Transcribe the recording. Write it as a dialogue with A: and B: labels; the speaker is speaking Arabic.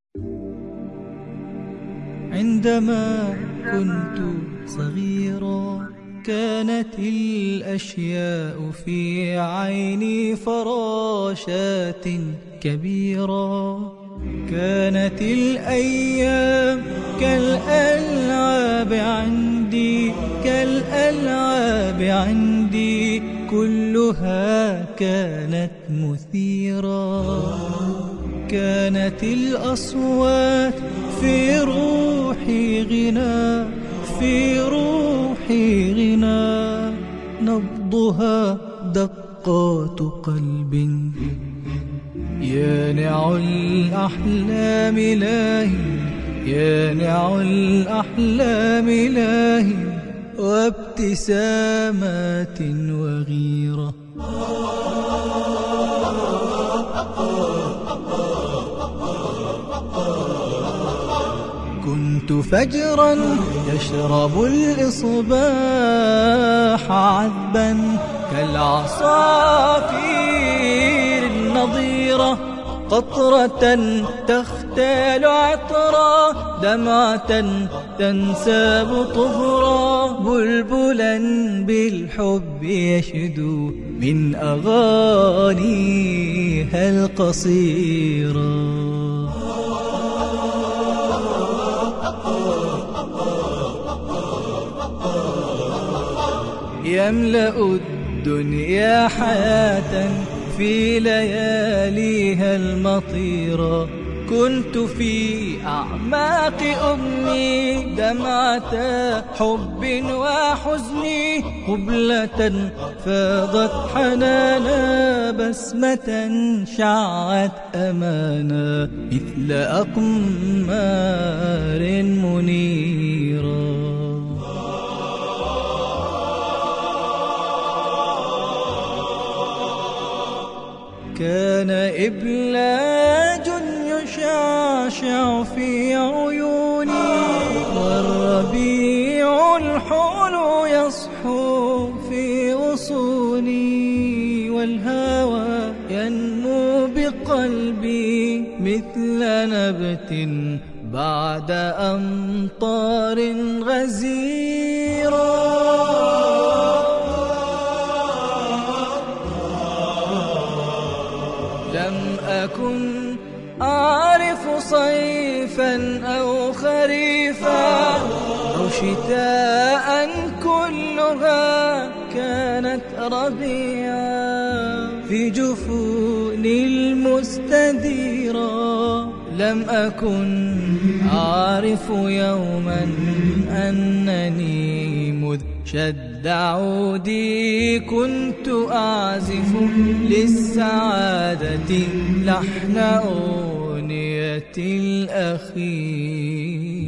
A: عندما كنت صغيرا كانت الأشياء في عيني فراشات كبيرة. كانت الأيام كالألعاب عندي، كالألعاب عندي، كلها كانت مثيرة. كانت الأصوات في روحي غنى، في روحي غنى، نبضها دقات قلب. يانع الأحلام لاهٍ، يانع الأحلام لاهٍ، وابتسامات وغيرة. كنت فجرا يشرب الإصباح عذبا كالعصافير النظيرة، قطرة تختال عطرا، دمعة تنساب طهرا، بلبلا بالحب يشدو من أغانيها القصيرة. يملأ الدنيا حياة في لياليها المطيرة. كنت في أعماق أمي دمعة حب وحزن، قبلة فاضت حنانا، بسمة شعت أمانا مثل أقمار منيرة. كان إبلاج يشعشع في عيوني، والربيع الحلو يصحو في غصوني، والهوى ينمو بقلبي مثل نبت بعد أمطار غزيرة. لم أكن أعرف صيفا أو خريفا أو شتاء، كلها كانت ربيعا في جفوني المستديرة. لم أكن أعرف يوما أنني مذ شد عودي كنت أعزف للسعادة لحن أغنية الأخير.